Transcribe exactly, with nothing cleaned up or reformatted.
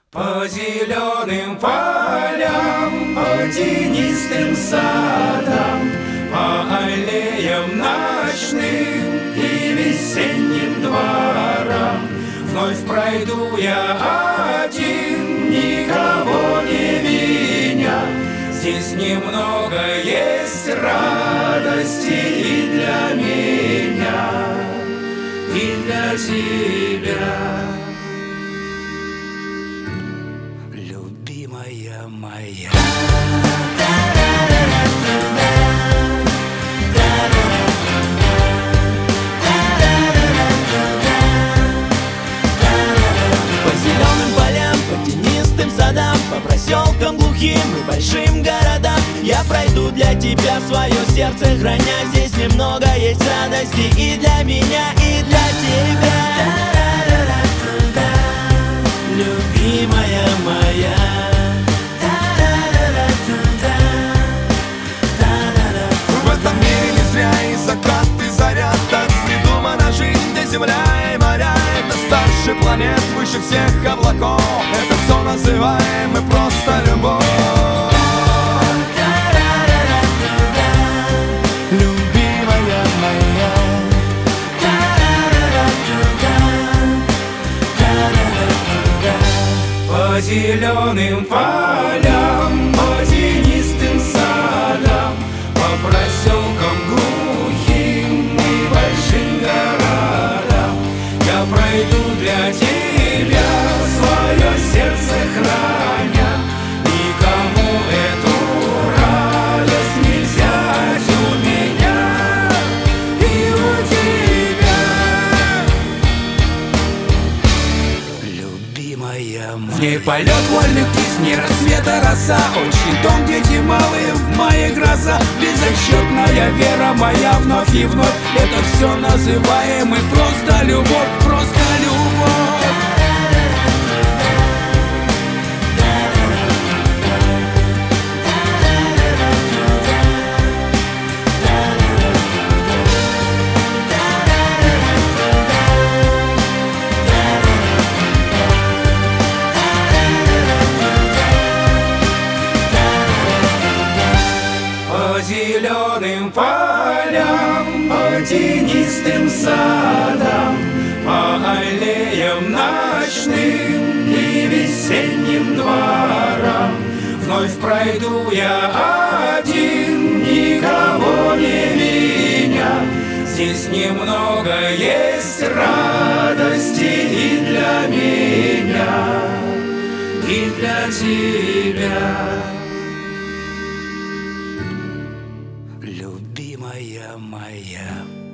По зеленым полям, по тенистым садам, по аллеям ночным и весенним дворам вновь пройду я один, никого не виня. Здесь немного есть радости и для меня, и для тебя, любимая моя. По зеленым полям, по тенистым садам, по проселкам глухим и большим городам я пройду для тебя свое сердце храня. Здесь немного есть радости и для меня, и для тебя, любимая моя. В этом мире не зря и закат, и заря. Так придумана жизнь, где земля и моря. Это старше планет, выше всех облаков. Это все называем мы просто любовь. Любимая моя. По зеленым полям, по тенистым садам, по проселкам глухим и большим городам я пройду для тебя свое сердце храня. Никому эту радость нельзя у меня и у тебя, любимая моя. В ней полет вольных птиц, не рассвета роса. Очень тон, дети малые, в моей гроза. Беззащитная вера моя вновь и вновь. Это все называем мы просто любовь, просто любовь. По зеленым полям, по тенистым садам, по аллеям ночным и весенним дворам вновь пройду я один, никого не виня. Здесь немного есть радости и для меня, и для тебя, любимая моя.